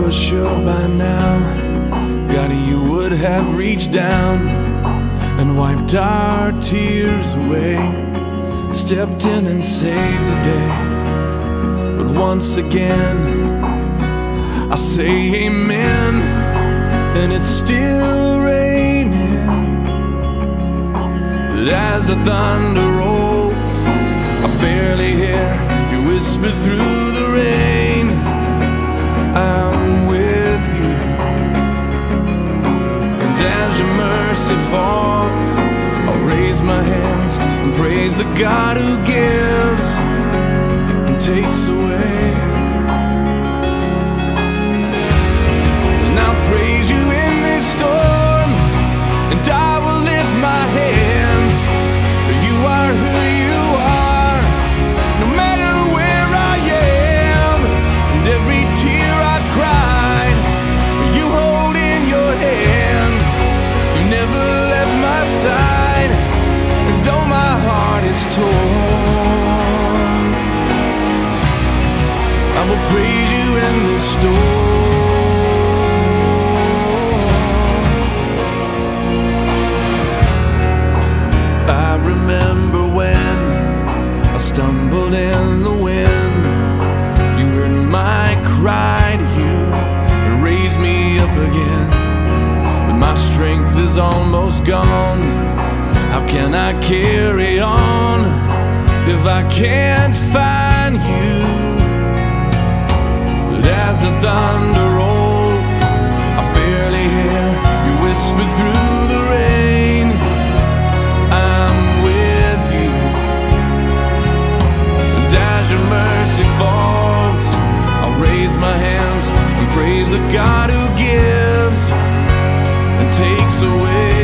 was sure by now, God, you would have reached down and wiped our tears away, stepped in and saved the day. But once again, I say amen, and it's still raining. But as the thunder rolls, I barely hear you whisper through the rain, I'm with you. And as your mercy falls, I'll raise my hands and praise the God who gives and takes away. And I'll praise you in this storm, and I will lift my hands, for you are who you are. No matter where I am, and every tear I've cried, you hold in your hand. You never left my side, and though my heart is torn, I will praise you in the storm. I remember when I stumbled in the wind, you heard my cry to you and raised me up again. But my strength is almost gone. How can I carry on if I can't find you? But as the thunder rolls, I barely hear you whisper through the rain, I'm with you. And as your mercy falls, I'll raise my hands and praise the God who gives and takes away.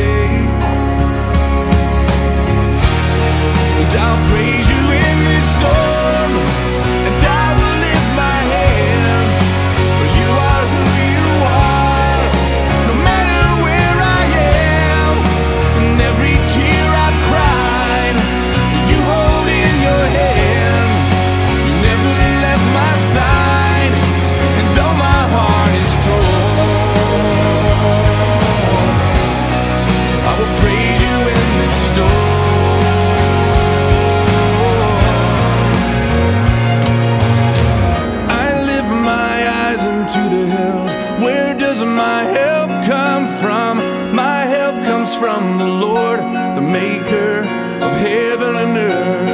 And I'll praise you in this storm, and I will lift my hands, for you are who you are. No matter where I am, and every tear I've cried, you hold in your hand. You never left my side, and though my heart is torn, I will praise you in this storm. To the hills, where does my help come from? My help comes from the Lord, the maker of heaven and earth.